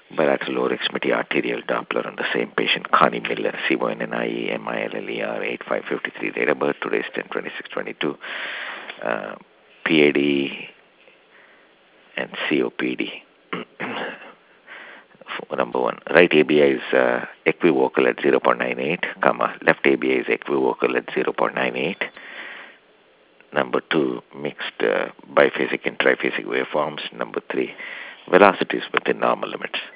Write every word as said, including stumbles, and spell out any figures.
bilateral lower extremity arterial Doppler on the same patient, Connie Miller, C O N N I E M I L L E R, eight five five three, date of birth, today's ten twenty-six twenty-two, uh, P A D and C O P D. Number one, right A B I is uh, equivocal at zero point nine eight, comma, left A B I is equivocal at zero point nine eight. Number two, mixed uh, biphasic and triphasic waveforms. Number three, velocities within normal limits.